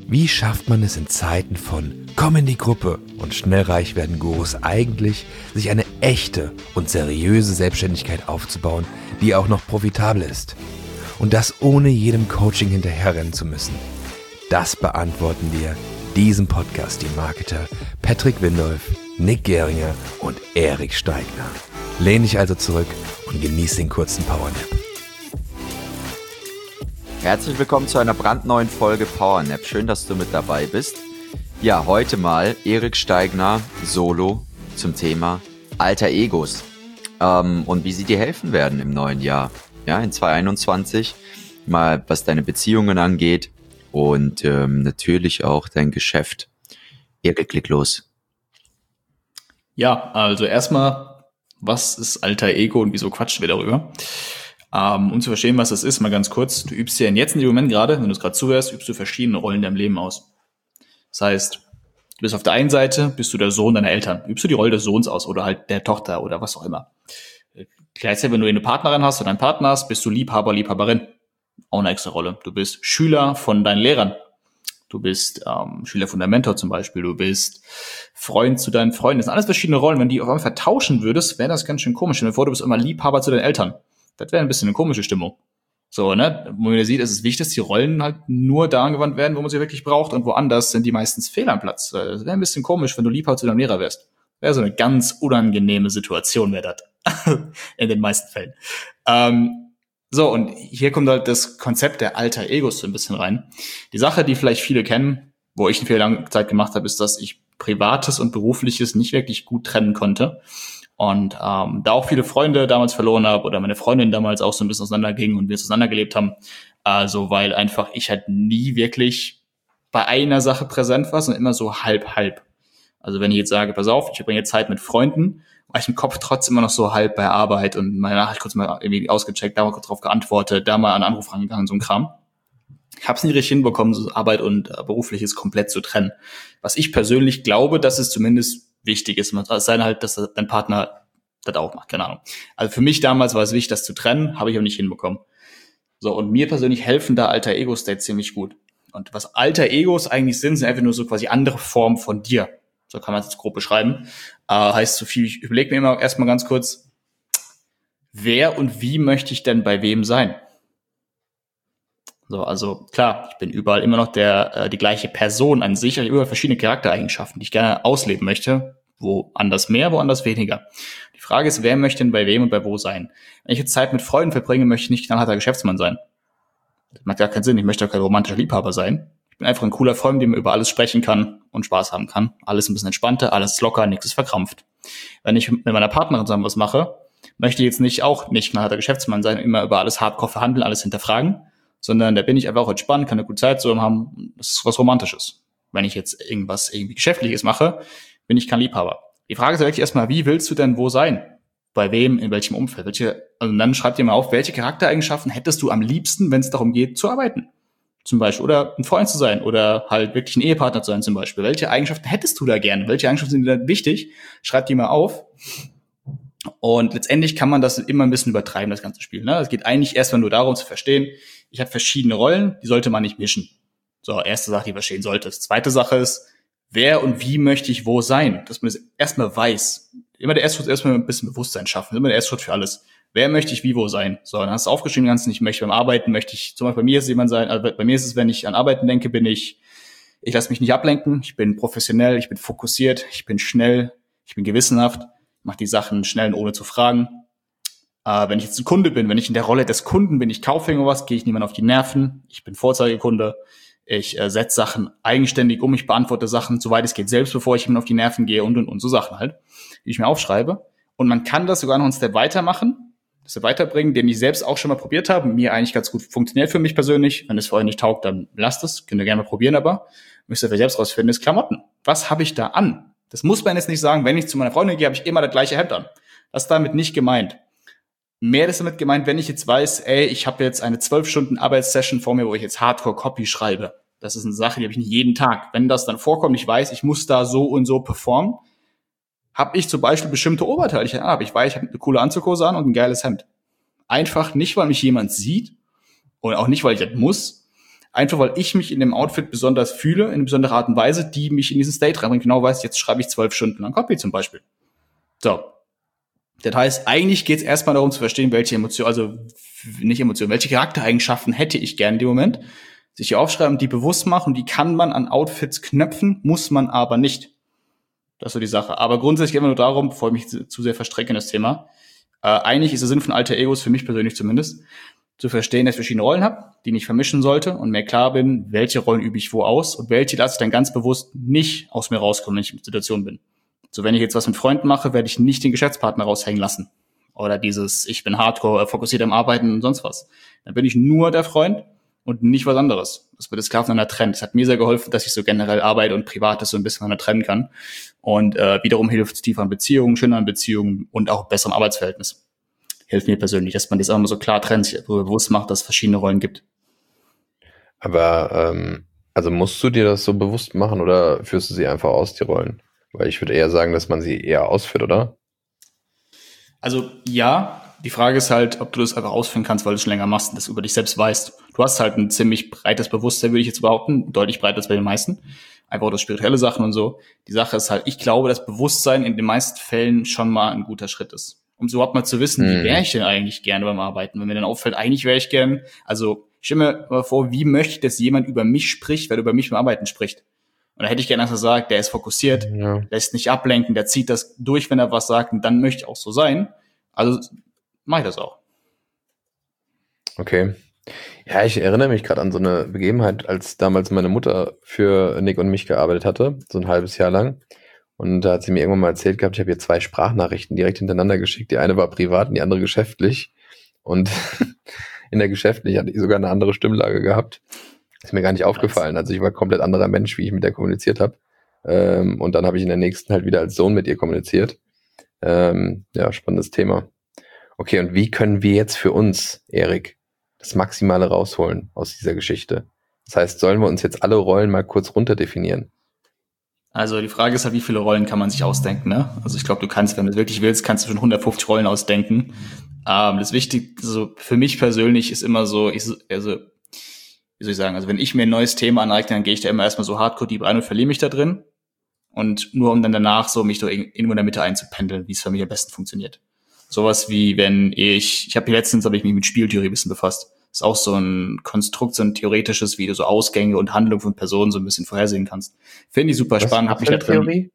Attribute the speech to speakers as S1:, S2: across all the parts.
S1: Wie schafft man es in Zeiten von Komm in die Gruppe und schnell reich werden Gurus eigentlich, sich eine echte und seriöse Selbstständigkeit aufzubauen, die auch noch profitabel ist? Und das ohne jedem Coaching hinterherrennen zu müssen. Das beantworten dir diesem Podcast die Marketer Patrick Windolf, Nick Geringer und Erik Steigner. Lehn dich also zurück und genieß den kurzen Powernap.
S2: Herzlich willkommen zu einer brandneuen Folge Powernap. Schön, dass du mit dabei bist. Ja, heute mal Erik Steigner solo zum Thema Alter Egos und wie sie dir helfen werden im neuen Jahr. Ja, in 2021, mal was deine Beziehungen angeht und natürlich auch dein Geschäft. Erik, leg los.
S3: Ja, also erstmal, was ist Alter Ego und wieso quatschen wir darüber? Um zu verstehen, was das ist, mal ganz kurz. Du übst ja jetzt in dem Moment gerade, wenn du es gerade zuhörst, übst du verschiedene Rollen in deinem Leben aus. Das heißt, du bist auf der einen Seite, bist du der Sohn deiner Eltern. Übst du die Rolle des Sohns aus oder halt der Tochter oder was auch immer. Gleichzeitig, wenn du eine Partnerin hast oder einen Partner hast, bist du Liebhaber, Liebhaberin. Auch eine extra Rolle. Du bist Schüler von deinen Lehrern. Du bist Schüler von deinem Mentor zum Beispiel. Du bist Freund zu deinen Freunden. Das sind alles verschiedene Rollen. Wenn du die auf einmal vertauschen würdest, wäre das ganz schön komisch. Stell dir vor, du bist immer Liebhaber zu deinen Eltern. Das wäre ein bisschen eine komische Stimmung. So, ne? Wo man sieht, ist es wichtig, dass die Rollen halt nur da angewandt werden, wo man sie wirklich braucht und woanders sind die meistens fehl am Platz. Das wäre ein bisschen komisch, wenn du Liebhaber zu deinem Lehrer wärst. Wäre so eine ganz unangenehme Situation, wäre das. In den meisten Fällen. So, und hier kommt halt das Konzept der Alter Egos so ein bisschen rein. Die Sache, die vielleicht viele kennen, wo ich eine viel lange Zeit gemacht habe, ist, dass ich Privates und Berufliches nicht wirklich gut trennen konnte. Und da auch viele Freunde damals verloren habe oder meine Freundin damals auch so ein bisschen auseinanderging und wir auseinandergelebt haben. Also weil einfach ich halt nie wirklich bei einer Sache präsent war, sondern immer so halb. Also wenn ich jetzt sage, pass auf, ich verbringe jetzt Zeit mit Freunden, war ich im Kopf trotzdem immer noch so halb bei Arbeit und meine Nachricht kurz mal irgendwie ausgecheckt, da mal kurz drauf geantwortet, da mal an einen Anruf rangegangen, so ein Kram. Ich habe es nie richtig hinbekommen, so Arbeit und Berufliches komplett zu trennen. Was ich persönlich glaube, dass es zumindest wichtig ist. Es sei denn halt, dass dein Partner das auch macht, keine Ahnung. Also für mich damals war es wichtig, das zu trennen, habe ich aber nicht hinbekommen. So, und mir persönlich helfen da Alter Ego-States ziemlich gut. Und was Alter Egos eigentlich sind einfach nur so quasi andere Formen von dir. So kann man es jetzt grob beschreiben. Heißt so viel, ich überlege mir immer erstmal ganz kurz, wer und wie möchte ich denn bei wem sein? So, also klar, ich bin überall immer noch die gleiche Person an sich, ich habe überall verschiedene Charaktereigenschaften, die ich gerne ausleben möchte, woanders mehr, woanders weniger. Die Frage ist, wer möchte denn bei wem und bei wo sein? Wenn ich jetzt Zeit mit Freunden verbringe, möchte ich nicht knallharter Geschäftsmann sein. Das macht gar keinen Sinn, ich möchte auch kein romantischer Liebhaber sein. Ich bin einfach ein cooler Freund, mit dem man über alles sprechen kann und Spaß haben kann. Alles ein bisschen entspannter, alles locker, nichts ist verkrampft. Wenn ich mit meiner Partnerin zusammen was mache, möchte ich jetzt nicht knallharter Geschäftsmann sein, immer über alles hardcore verhandeln, alles hinterfragen, sondern da bin ich einfach auch entspannt, kann eine gute Zeit zusammen haben, das ist was Romantisches. Wenn ich jetzt irgendwas irgendwie Geschäftliches mache, bin ich kein Liebhaber. Die Frage ist wirklich erstmal, wie willst du denn wo sein? Bei wem, in welchem Umfeld? Also dann schreib dir mal auf, welche Charaktereigenschaften hättest du am liebsten, wenn es darum geht, zu arbeiten? Zum Beispiel, oder ein Freund zu sein, oder halt wirklich ein Ehepartner zu sein zum Beispiel. Welche Eigenschaften hättest du da gerne? Welche Eigenschaften sind dir da wichtig? Schreib die mal auf. Und letztendlich kann man das immer ein bisschen übertreiben, das ganze Spiel. Ne? Es geht eigentlich erstmal nur darum zu verstehen, ich habe verschiedene Rollen, die sollte man nicht mischen. So, erste Sache, die du verstehen solltest. Zweite Sache ist, wer und wie möchte ich wo sein? Dass man das erstmal weiß. Immer der erste Schritt ist erstmal ein bisschen Bewusstsein schaffen. Immer der erste Schritt für alles. Wer möchte ich wie wo sein? So, dann hast du aufgeschrieben, ich möchte beim Arbeiten, zum Beispiel bei mir ist jemand sein, also bei mir ist es, wenn ich an Arbeiten denke, ich lasse mich nicht ablenken, ich bin professionell, ich bin fokussiert, ich bin schnell, ich bin gewissenhaft, mache die Sachen schnell und ohne zu fragen. Wenn ich jetzt ein Kunde bin, wenn ich in der Rolle des Kunden bin, ich kaufe irgendwas, gehe ich niemand auf die Nerven, ich bin Vorzeigekunde, ich setze Sachen eigenständig um, ich beantworte Sachen, soweit es geht, selbst bevor ich jemand auf die Nerven gehe und so Sachen halt, die ich mir aufschreibe. Und man kann das sogar noch einen Step weitermachen, das weiterbringen, den ich selbst auch schon mal probiert habe, mir eigentlich ganz gut funktioniert für mich persönlich. Wenn es für euch nicht taugt, dann lasst es, könnt ihr gerne mal probieren, aber müsst ihr für selbst rausfinden, ist Klamotten. Was habe ich da an? Das muss man jetzt nicht sagen, wenn ich zu meiner Freundin gehe, habe ich immer das gleiche Hemd an. Das ist damit nicht gemeint. Mehr ist damit gemeint, wenn ich jetzt weiß, ich habe jetzt eine 12-Stunden-Arbeitssession vor mir, wo ich jetzt Hardcore-Copy schreibe. Das ist eine Sache, die habe ich nicht jeden Tag. Wenn das dann vorkommt, ich weiß, ich muss da so und so performen, habe ich zum Beispiel bestimmte Oberteile, die ich habe. Ich weiß, ich habe eine coole Anzughose an und ein geiles Hemd. Einfach nicht, weil mich jemand sieht und auch nicht, weil ich das muss, Einfach weil ich mich in dem Outfit besonders fühle, in einer besonderen Art und Weise, die mich in diesen State reinbringt. Genau weiß, jetzt schreibe ich 12 Stunden lang Copy zum Beispiel. So. Das heißt, eigentlich geht es erstmal darum zu verstehen, welche Emotionen, also nicht Emotionen, welche Charaktereigenschaften hätte ich gern in dem Moment. Sich hier aufschreiben, die bewusst machen, die kann man an Outfits knöpfen, muss man aber nicht. Das ist so die Sache. Aber grundsätzlich geht es immer nur darum, bevor ich mich zu sehr verstrecke in das Thema, eigentlich ist der Sinn von Alter Egos, für mich persönlich zumindest, zu verstehen, dass ich verschiedene Rollen habe, die nicht vermischen sollte und mir klar bin, welche Rollen übe ich wo aus und welche lasse ich dann ganz bewusst nicht aus mir rauskommen, wenn ich in der Situation bin. So, wenn ich jetzt was mit Freunden mache, werde ich nicht den Geschäftspartner raushängen lassen. Oder dieses, ich bin hardcore, fokussiert am Arbeiten und sonst was. Dann bin ich nur der Freund und nicht was anderes. Das wird es klar voneinander trennen. Das hat mir sehr geholfen, dass ich so generell Arbeit und Privates so ein bisschen voneinander trennen kann. Und wiederum hilft es tieferen Beziehungen, schöneren Beziehungen und auch besserem Arbeitsverhältnis. Hilft mir persönlich, dass man das auch immer so klar trennt, sich bewusst macht, dass es verschiedene Rollen gibt.
S1: Aber, also musst du dir das so bewusst machen oder führst du sie einfach aus, die Rollen? Weil ich würde eher sagen, dass man sie eher ausführt, oder?
S3: Also ja, die Frage ist halt, ob du das einfach ausführen kannst, weil du es schon länger machst und das über dich selbst weißt. Du hast halt ein ziemlich breites Bewusstsein, würde ich jetzt behaupten, deutlich breiter als bei den meisten. Einfach auch das spirituelle Sachen und so. Die Sache ist halt, ich glaube, dass Bewusstsein in den meisten Fällen schon mal ein guter Schritt ist. Um so überhaupt mal zu wissen, wie wäre ich denn eigentlich gerne beim Arbeiten? Wenn mir dann auffällt, eigentlich wäre ich gern, also ich stelle mir mal vor, wie möchte ich, dass jemand über mich spricht, weil er über mich beim Arbeiten spricht? Und da hätte ich gerne einfach gesagt, der ist fokussiert, lässt nicht ablenken, der zieht das durch, wenn er was sagt, und dann möchte ich auch so sein. Also mache ich das auch.
S1: Okay. Ja, ich erinnere mich gerade an so eine Begebenheit, als damals meine Mutter für Nick und mich gearbeitet hatte, so ein halbes Jahr lang. Und da hat sie mir irgendwann mal erzählt gehabt, ich habe ihr 2 Sprachnachrichten direkt hintereinander geschickt. Die eine war privat und die andere geschäftlich. Und in der geschäftlichen hatte ich sogar eine andere Stimmlage gehabt. Ist mir gar nicht aufgefallen. Also ich war komplett anderer Mensch, wie ich mit der kommuniziert habe. Und dann habe ich in der nächsten halt wieder als Sohn mit ihr kommuniziert. Ja, spannendes Thema. Okay, und wie können wir jetzt für uns, Erik, das Maximale rausholen aus dieser Geschichte? Das heißt, sollen wir uns jetzt alle Rollen mal kurz runterdefinieren?
S3: Also die Frage ist halt, wie viele Rollen kann man sich ausdenken, ne? Also ich glaube, du kannst, wenn du es wirklich willst, kannst du schon 150 Rollen ausdenken. Das Wichtigste, so für mich persönlich ist immer so, wie soll ich sagen, also wenn ich mir ein neues Thema aneigne, dann gehe ich da immer erstmal so hardcore deep rein und verliere mich da drin. Und nur um dann danach so mich so irgendwo in der Mitte einzupendeln, wie es für mich am besten funktioniert. Sowas wie, wenn ich habe ich mich mit Spieltheorie ein bisschen befasst. Das ist auch so ein Konstrukt, so ein theoretisches, wie du so Ausgänge und Handlungen von Personen so ein bisschen vorhersehen kannst. Finde ich super spannend. Hab mich da drin.
S1: Theorie?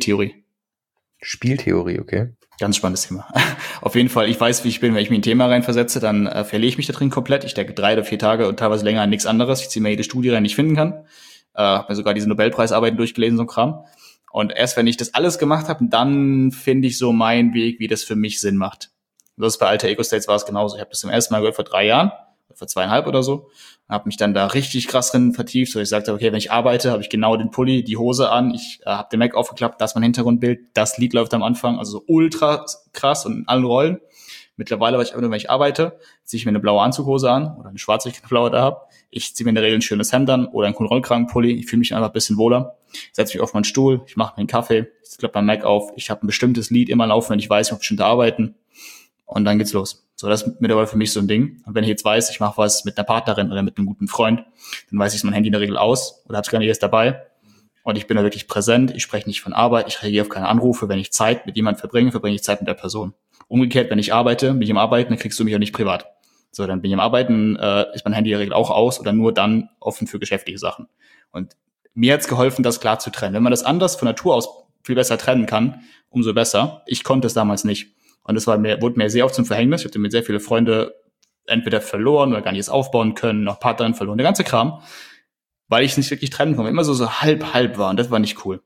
S1: Spieltheorie, okay.
S3: Ganz spannendes Thema. Auf jeden Fall, ich weiß, wie ich bin. Wenn ich mich in ein Thema reinversetze, dann verliere ich mich da drin komplett. Ich denke 3 oder 4 Tage und teilweise länger an nichts anderes. Ich ziehe mir jede Studie rein, die ich finden kann. Habe mir sogar diese Nobelpreisarbeiten durchgelesen, so ein Kram. Und erst wenn ich das alles gemacht habe, dann finde ich so meinen Weg, wie das für mich Sinn macht. Und das ist bei Alter Ego States war es genauso. Ich habe das zum ersten Mal gehört vor 3 Jahren, vor 2,5 oder so. Habe mich dann da richtig krass drin vertieft. So ich sagte, okay, wenn ich arbeite, habe ich genau den Pulli, die Hose an. Ich habe den Mac aufgeklappt, das ist mein Hintergrundbild. Das Lied läuft am Anfang, also so ultra krass und in allen Rollen. Mittlerweile, weiß ich einfach nur, wenn ich arbeite, ziehe ich mir eine blaue Anzughose an oder eine schwarze, wenn ich keine blaue da habe. Ich ziehe mir in der Regel ein schönes Hemd an oder einen coolen Rollkragenpulli. Ich fühle mich einfach ein bisschen wohler. Ich setze mich auf meinen Stuhl, ich mache mir einen Kaffee, ich klappe mein Mac auf. Ich habe ein bestimmtes Lied immer laufen, wenn ich weiß, ich mache bestimmte Arbeiten. Und dann geht's los. So, das ist mittlerweile für mich so ein Ding. Und wenn ich jetzt weiß, ich mache was mit einer Partnerin oder mit einem guten Freund, dann weiß ich mein Handy in der Regel aus oder habe es gar nicht erst dabei. Und ich bin da wirklich präsent. Ich spreche nicht von Arbeit. Ich reagiere auf keine Anrufe. Wenn ich Zeit mit jemandem verbringe, verbringe ich Zeit mit der Person. Umgekehrt, wenn ich arbeite, bin ich am Arbeiten, dann kriegst du mich auch nicht privat. So, dann bin ich am Arbeiten, ist mein Handy in der Regel auch aus oder nur dann offen für geschäftliche Sachen. Und mir hat's geholfen, das klar zu trennen. Wenn man das anders von Natur aus viel besser trennen kann, umso besser. Ich konnte es damals nicht. Und das wurde mir sehr oft zum Verhängnis. Ich hatte mit sehr viele Freunde entweder verloren oder gar nicht erst aufbauen können, noch Partnerin verloren, der ganze Kram, weil ich es nicht wirklich trennen konnte. Immer so halb war und das war nicht cool.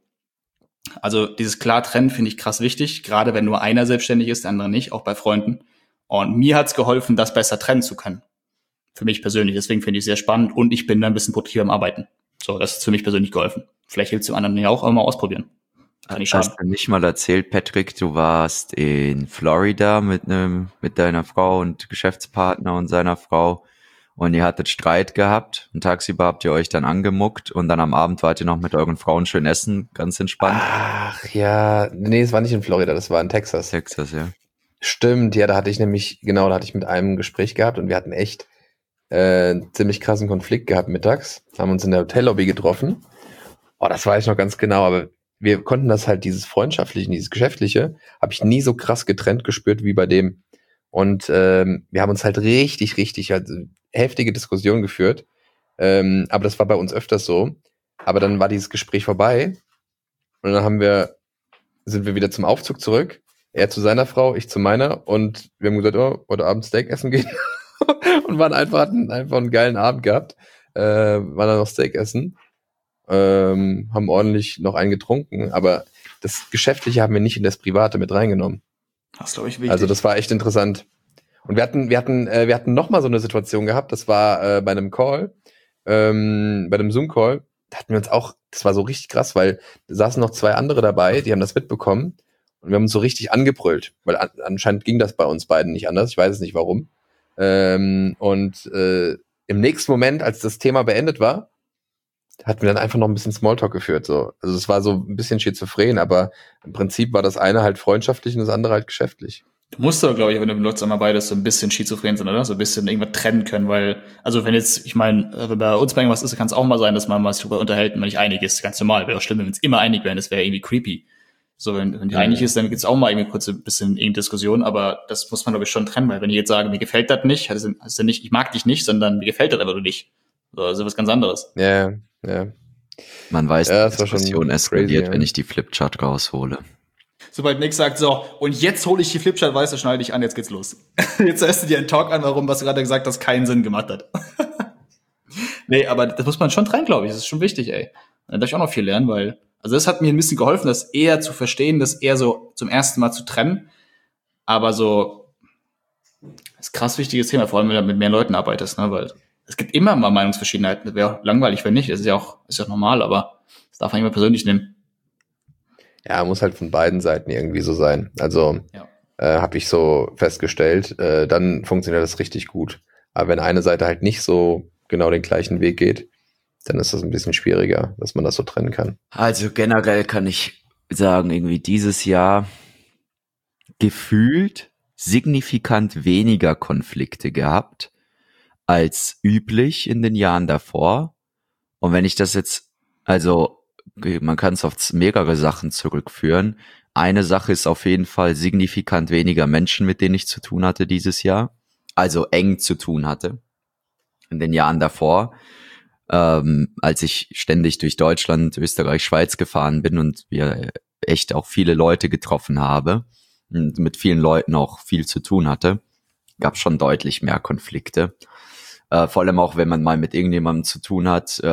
S3: Also dieses klar trennen finde ich krass wichtig, gerade wenn nur einer selbstständig ist, der andere nicht, auch bei Freunden. Und mir hat's geholfen, das besser trennen zu können. Für mich persönlich. Deswegen finde ich es sehr spannend und ich bin da ein bisschen produktiver am Arbeiten. So, das ist für mich persönlich geholfen. Vielleicht hilft es dem anderen ja auch mal ausprobieren. Kann nicht schaden.
S2: Hast du nicht mal erzählt, Patrick, du warst in Florida mit deiner Frau und Geschäftspartner und seiner Frau und ihr hattet Streit gehabt und tagsüber habt ihr euch dann angemuckt und dann am Abend wart ihr noch mit euren Frauen schön essen, ganz entspannt.
S1: Ach ja, nee, es war nicht in Florida, das war in Texas.
S2: Texas, ja.
S1: Stimmt, ja, da hatte ich mit einem Gespräch gehabt und wir hatten echt ziemlich krassen Konflikt gehabt mittags, haben uns in der Hotellobby getroffen. Oh, das weiß ich noch ganz genau, aber wir konnten das halt, dieses Freundschaftliche, dieses Geschäftliche, habe ich nie so krass getrennt gespürt wie bei dem. Und wir haben uns halt richtig halt heftige Diskussionen geführt. Aber das war bei uns öfters so. Aber dann war dieses Gespräch vorbei und dann sind wir wieder zum Aufzug zurück. Er zu seiner Frau, ich zu meiner, und wir haben gesagt, oh, heute Abend Steak essen gehen. Und hatten einfach einen geilen Abend gehabt. Waren dann noch Steak essen. Haben ordentlich noch einen getrunken, aber das Geschäftliche haben wir nicht in das Private mit reingenommen.
S3: Das glaube ich wichtig.
S1: Also das war echt interessant. Und wir hatten noch mal so eine Situation gehabt, das war bei einem Call, bei einem Zoom-Call, da hatten wir uns auch, das war so richtig krass, weil da saßen noch 2 andere dabei, die haben das mitbekommen und wir haben uns so richtig angebrüllt, weil anscheinend ging das bei uns beiden nicht anders, ich weiß es nicht warum. Im nächsten Moment, als das Thema beendet war, hatten wir dann einfach noch ein bisschen Smalltalk geführt. So. Also es war so ein bisschen schizophren, aber im Prinzip war das eine halt freundschaftlich und das andere halt geschäftlich.
S3: Du musst doch, glaube ich, wenn du mit Leuten zusammen arbeitest, so ein bisschen schizophren sind, oder? So ein bisschen irgendwas trennen können, weil, also wenn jetzt, ich meine, wenn bei uns bei irgendwas ist, kann es auch mal sein, dass man mal sich darüber unterhält und man nicht einig ist. Ganz normal. Wäre auch schlimm, wenn wir uns immer einig wären, das wäre irgendwie creepy. So, wenn die einig ist, dann gibt's auch mal irgendwie kurz ein bisschen irgendeine Diskussion, aber das muss man, glaube ich, schon trennen, weil wenn ich jetzt sage, mir gefällt das nicht, heißt das ja nicht, ich mag dich nicht, sondern mir gefällt das einfach nur nicht. So, das ist was ganz anderes.
S1: Ja.
S2: Man weiß,
S1: Ja,
S2: die Diskussion eskaliert,
S1: crazy,
S2: wenn ich die Flipchart raushole.
S3: Sobald Nick sagt, so, und jetzt hole ich die Flipchart, weißt du, schneide ich an, jetzt geht's los. Jetzt hörst du dir einen Talk an, warum, was du gerade gesagt hast, keinen Sinn gemacht hat. Nee, aber das muss man schon trennen, glaube ich. Das ist schon wichtig, ey. Da darf ich auch noch viel lernen, weil, also das hat mir ein bisschen geholfen, das eher zu verstehen, das eher so zum ersten Mal zu trennen. Aber so, das ist ein krass wichtiges Thema, vor allem wenn du mit mehr Leuten arbeitest, ne, weil es gibt immer mal Meinungsverschiedenheiten. Das wäre langweilig, wenn nicht. Das ist ja auch normal, aber das darf man immer persönlich nehmen.
S1: Ja, muss halt von beiden Seiten irgendwie so sein. Also habe ich so festgestellt, dann funktioniert das richtig gut. Aber wenn eine Seite halt nicht so genau den gleichen Weg geht, dann ist das ein bisschen schwieriger, dass man das so trennen kann.
S2: Also generell kann ich sagen, irgendwie dieses Jahr gefühlt signifikant weniger Konflikte gehabt als üblich in den Jahren davor. Und wenn ich das jetzt, also man kann es auf mehrere Sachen zurückführen. Eine Sache ist auf jeden Fall signifikant weniger Menschen, mit denen ich zu tun hatte dieses Jahr. Also eng zu tun hatte in den Jahren davor. Als ich ständig durch Deutschland, Österreich, Schweiz gefahren bin und wir echt auch viele Leute getroffen habe und mit vielen Leuten auch viel zu tun hatte, gab schon deutlich mehr Konflikte. Vor allem auch, wenn man mal mit irgendjemandem zu tun hat,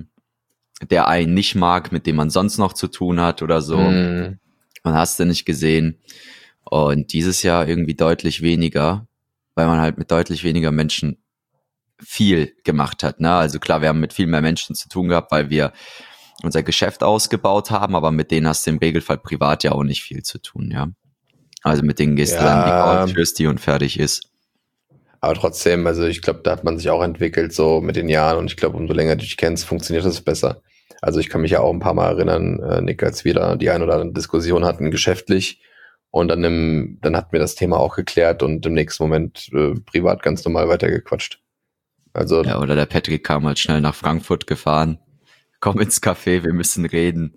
S2: der einen nicht mag, mit dem man sonst noch zu tun hat oder so. Man hast du nicht gesehen. Und dieses Jahr irgendwie deutlich weniger, weil man halt mit deutlich weniger Menschen viel gemacht hat, ne? Also klar, wir haben mit viel mehr Menschen zu tun gehabt, weil wir unser Geschäft ausgebaut haben, aber mit denen hast du im Regelfall privat ja auch nicht viel zu tun, ja. Also mit denen gehst du dann die Couch, führst die und fertig ist.
S1: Aber trotzdem, also ich glaube, da hat man sich auch entwickelt so mit den Jahren und ich glaube, umso länger du dich kennst, funktioniert das besser. Also ich kann mich ja auch ein paar Mal erinnern, Nick, als wir da die ein oder andere Diskussion hatten, geschäftlich, und dann hatten wir das Thema auch geklärt und im nächsten Moment privat ganz normal weitergequatscht. Also
S2: ja, oder der Patrick kam halt schnell nach Frankfurt gefahren. Komm ins Café, wir müssen reden.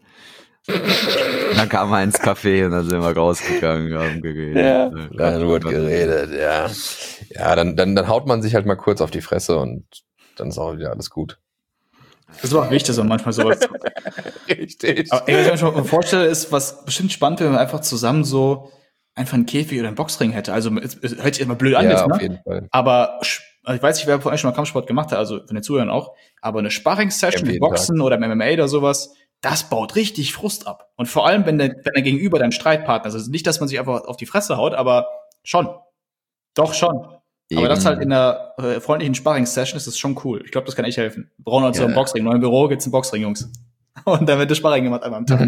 S2: Dann kam er ins Café und dann sind wir rausgegangen, haben geredet.
S1: Ja, dann wird geredet, ja. Ja, dann haut man sich halt mal kurz auf die Fresse und dann ist auch wieder alles gut.
S3: Das ist auch wichtig, so manchmal sowas.
S1: Richtig.
S3: Aber was ich mir vorstelle, ist, was bestimmt spannend wäre, wenn man einfach zusammen so einfach einen Käfig oder einen Boxring hätte. Also es hört sich immer blöd an jetzt, ne? Auf jeden Fall. Aber ich weiß nicht, wer von euch schon mal Kampfsport gemacht hat, also von den Zuhörern auch, aber eine Sparring-Session mit Boxen oder im MMA oder sowas, das baut richtig Frust ab. Und vor allem, wenn der Gegenüber dein Streitpartner ist, also nicht, dass man sich einfach auf die Fresse haut, aber schon. Doch schon. Eben. Aber das halt in einer freundlichen Sparring-Session ist das schon cool. Ich glaube, das kann echt helfen. Wir brauchen also einen Boxring. Neu im Büro gibt's einen Boxring, Jungs. Und dann wird das Sparring gemacht einmal am Tag.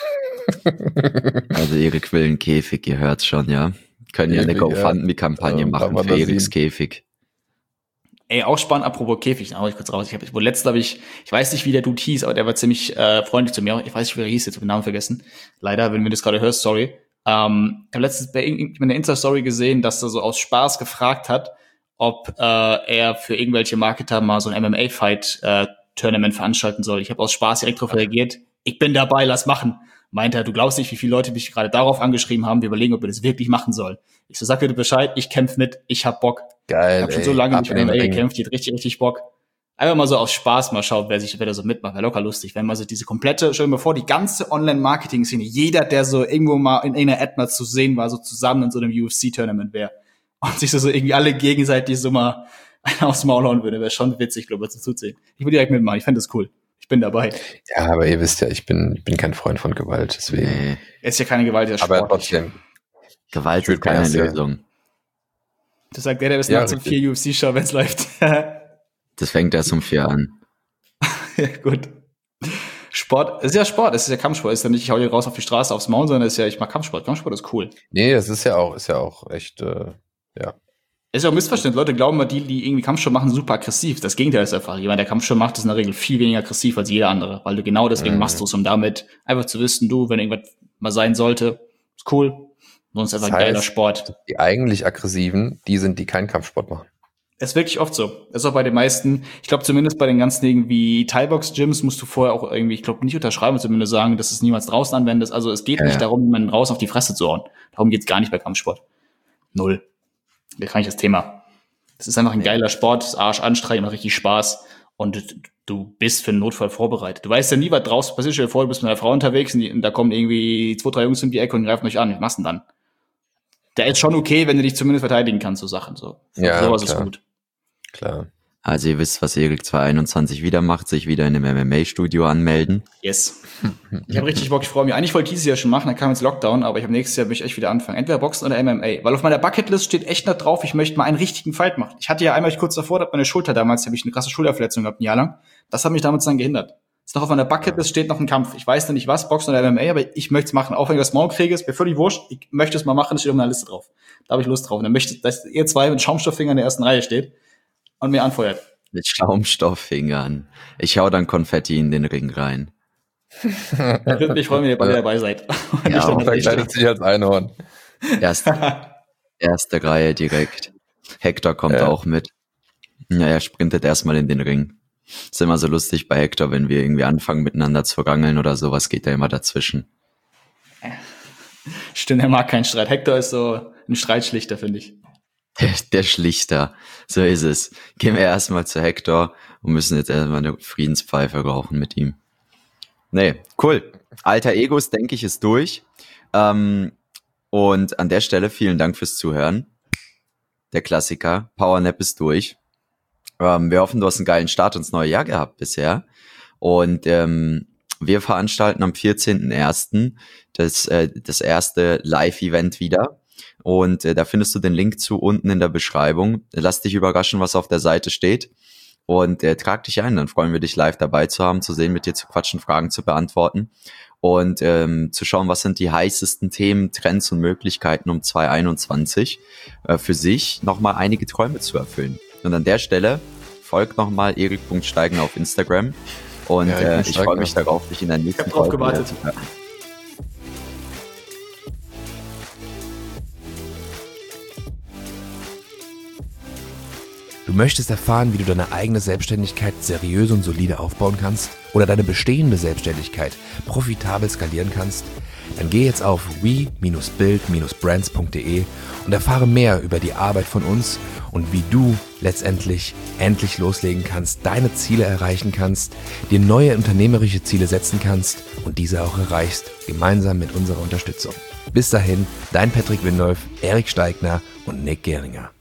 S2: Also Erik will einen Käfig, ihr hört's schon, ja. Können ja eine GoFundMe-Kampagne machen für Eriks Käfig.
S3: Ey, auch spannend, apropos Käfig, da hau ich kurz raus. Letztens habe ich weiß nicht, wie der Dude hieß, aber der war ziemlich freundlich zu mir. Ich weiß nicht, wie er hieß, jetzt habe ich den Namen vergessen. Leider, wenn du das gerade hörst, sorry. Ich habe letztens bei einer Insta-Story gesehen, dass er so aus Spaß gefragt hat, ob er für irgendwelche Marketer mal so ein MMA-Fight-Tournament veranstalten soll. Ich habe aus Spaß direkt darauf reagiert. Ich bin dabei, lass machen. Meint er, du glaubst nicht, wie viele Leute mich gerade darauf angeschrieben haben. Wir überlegen, ob wir das wirklich machen sollen. Ich so, sag bitte Bescheid, ich kämpfe mit, ich hab Bock.
S1: Geil,
S3: ich habe schon so lange nicht MMA gekämpft, ich hab richtig Bock. Einfach mal so aus Spaß mal schauen, wer da so mitmacht. Wäre locker lustig, wenn man so diese komplette, stell dir mal vor, die ganze Online-Marketing-Szene, jeder, der so irgendwo mal in einer Ad mal zu sehen war, so zusammen in so einem UFC-Tournament wäre. Und sich so irgendwie alle gegenseitig so mal aufs Maul hauen würde. Wäre schon witzig, glaube ich, zu sehen. Ich würde direkt mitmachen, ich fände das cool. Ich bin dabei.
S1: Ja, aber ihr wisst ja, ich bin kein Freund von Gewalt, deswegen.
S2: Nee.
S3: Es ist ja keine Gewalt, der Sport.
S1: Aber trotzdem.
S2: Gewalt ist keine Lösung.
S3: Das sagt der bis nachts um 4 UFC-Show, wenn es läuft.
S2: Das fängt erst um 4 an.
S3: Ja, gut. Sport, es ist ja Sport, es ist ja Kampfsport. Es ist ja nicht, ich hau hier raus auf die Straße aufs Maul, sondern es ist ja, ich mag Kampfsport. Kampfsport ist cool.
S1: Nee, das ist ja auch echt, ja.
S3: Es ist ja auch Missverständnis. Leute glauben mal, die irgendwie Kampfsport machen, super aggressiv. Das Gegenteil ist einfach. Jemand, der Kampfsport macht, ist in der Regel viel weniger aggressiv als jeder andere. Weil du genau deswegen machst du es, um damit einfach zu wissen, wenn irgendwas mal sein sollte, ist cool. Sonst einfach ein geiler Sport.
S1: Die eigentlich Aggressiven, die sind, die keinen Kampfsport machen.
S3: Es ist wirklich oft so. Das ist auch bei den meisten, ich glaube zumindest bei den ganzen irgendwie Thai-Box-Gyms musst du vorher auch irgendwie, ich glaube, nicht unterschreiben, zumindest sagen, dass du es niemals draußen anwendest. Also es geht nicht darum, jemanden draußen auf die Fresse zu hauen. Darum geht's gar nicht bei Kampfsport. Null. Da kann ich das Thema. Es ist einfach ein geiler Sport, das Arsch anstrengend, macht richtig Spaß und du bist für einen Notfall vorbereitet. Du weißt ja nie, was draußen passiert. Stell dir vor, du bist mit einer Frau unterwegs und da kommen irgendwie 2, 3 Jungs um die Ecke und greifen euch an. Was machst du denn dann? Der ist schon okay, wenn du dich zumindest verteidigen kannst, so Sachen. So.
S1: Ja,
S3: sowas ist gut.
S1: Klar.
S2: Also ihr wisst, was Erik 2021 wieder macht, sich wieder in einem MMA-Studio anmelden.
S3: Yes. Ich habe richtig Bock, ich freue mich. Eigentlich wollte ich dieses Jahr schon machen, dann kam jetzt Lockdown, aber ich habe nächstes Jahr möchte ich echt wieder anfangen. Entweder Boxen oder MMA. Weil auf meiner Bucketlist steht echt noch drauf, ich möchte mal einen richtigen Fight machen. Ich hatte ja einmal kurz davor, da hat meine Schulter damals, habe ich eine krasse Schulterverletzung gehabt, ein Jahr lang. Das hat mich damals dann gehindert. Ist noch auf meiner Bucketlist steht noch ein Kampf. Ich weiß noch nicht was, Boxen oder MMA, aber ich möchte es machen. Auch wenn ich das morgen kriege, ist mir völlig wurscht. Ich möchte es mal machen, das steht auf meiner Liste drauf. Da habe ich Lust drauf. Und dann möchte ich, dass ihr zwei mit Schaumstofffingern in der ersten Reihe steht und mir anfeuert.
S2: Mit Schaumstofffingern. Ich hau dann Konfetti in den Ring rein.
S3: Ich würde mich freuen, wenn ihr beide dabei seid.
S2: Ja,
S1: auch verkleidet sich als Einhorn.
S2: Erste Reihe direkt. Hector kommt auch mit. Ja, er sprintet erstmal in den Ring. Ist immer so lustig bei Hector, wenn wir irgendwie anfangen miteinander zu rangeln oder sowas, geht er immer dazwischen.
S3: Stimmt, er mag keinen Streit. Hector ist so ein Streitschlichter, finde ich.
S2: Der Schlichter, so ist es. Gehen wir erstmal zu Hector und müssen jetzt erstmal eine Friedenspfeife rauchen mit ihm. Nee, cool. Alter Egos, denke ich, ist durch. Und an der Stelle vielen Dank fürs Zuhören. Der Klassiker, Powernap ist durch. Wir hoffen, du hast einen geilen Start ins neue Jahr gehabt bisher. Und wir veranstalten am 14.01. das erste Live-Event wieder. Und da findest du den Link zu unten in der Beschreibung. Lass dich überraschen, was auf der Seite steht. Und trag dich ein, dann freuen wir dich live dabei zu haben, zu sehen, mit dir zu quatschen, Fragen zu beantworten. Und zu schauen, was sind die heißesten Themen, Trends und Möglichkeiten um 2021 für sich nochmal einige Träume zu erfüllen. Und an der Stelle folgt nochmal Erik.Steigner auf Instagram. Und ich freue mich darauf, dich in der nächsten Folge zu hören.
S1: Du möchtest erfahren, wie du deine eigene Selbstständigkeit seriös und solide aufbauen kannst oder deine bestehende Selbstständigkeit profitabel skalieren kannst? Dann geh jetzt auf we-build-brands.de und erfahre mehr über die Arbeit von uns und wie du letztendlich endlich loslegen kannst, deine Ziele erreichen kannst, dir neue unternehmerische Ziele setzen kannst und diese auch erreichst, gemeinsam mit unserer Unterstützung. Bis dahin, dein Patrick Windolf, Erik Steigner und Nick Geringer.